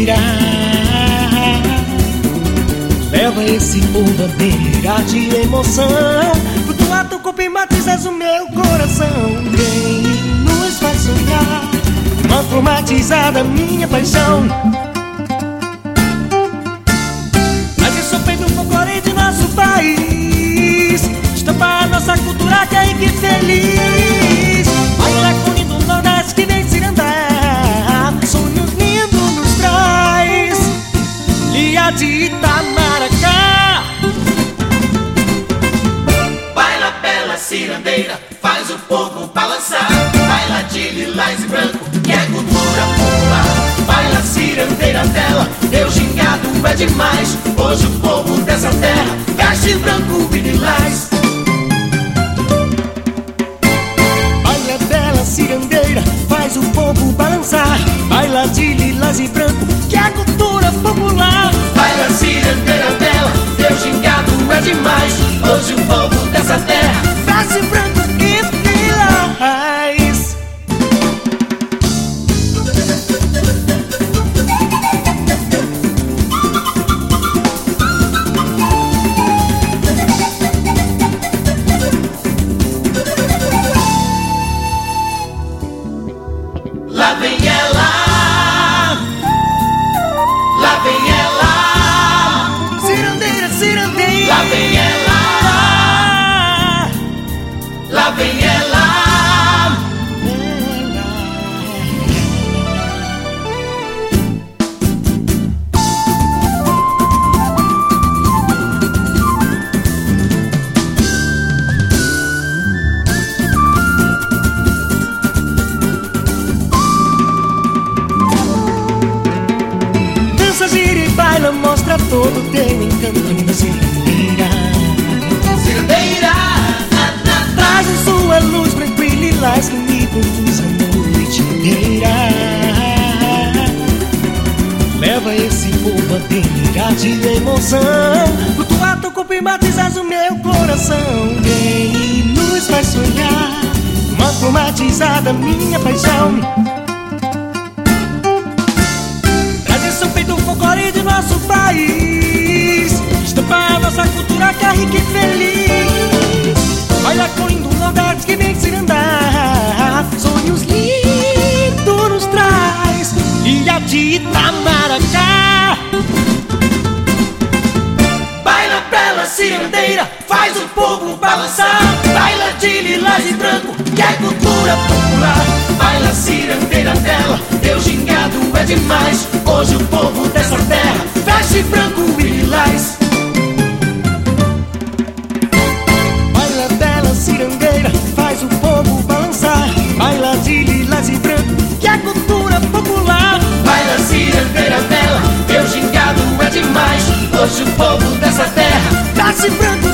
cirandeira leva esse povo à beira de emoção. Flutuar teu corpo e matizas o meu coração. Vem e nos faz sonhar, uma flor matizada minha paixão. Mas eu sou feito um folclore de nosso país, estampa a nossa cultura que é rica e feliz. Baila com lindo Nordeste que vem cirandar, sonhos lindos nos traz. Lia de Itamaracá. Baila bela cirandeira, faz o povo balançar. Baila de lilás e branco, que é cultura popular. Baila cirandeira dela, teu gingado é demais. Hoje o povo dessa terra veste branco e lilás. Baila bela cirandeira, faz o povo balançar. Baila de lilás e branco, que é cultura popular. Baila cirandeira dela, teu gingado é demais. Hoje o povo dessa terra veste branco e lilás. Lá vem ela, lá vem ela, Cirandeira, cirandeira, lá vem ela, lá vem ela. Dança, gira e baila, mostra todo teu encanto, linda cirandeira. Cirandeira, Traz em sua luz branco e lilás que me conduz a noite inteira. Leva esse povo à beira de emoção. Flutuar teu corpo e matizas o meu coração. Vem e nos faz sonhar, uma flor matizada minha paixão. Traz esse peito folclore de nosso país, estampa a nossa cultura que é rica e feliz. Baila com lindo Nordeste que vem cirandar, sonhos lindos nos traz. Ilha de Itamaracá. baila bela cirandeira, faz o povo balançar. Baila de lilás e branco, que é cultura popular. Baila cirandeira dela, teu gingado é demais. Hoje o povo dessa terra veste branco e lilás. Baila bela cirandeira, faz o povo balançar. Baila de lilás e branco, que é cultura popular. Baila cirandeira dela, teu gingado é demais. Hoje o povo dessa terra Veste branco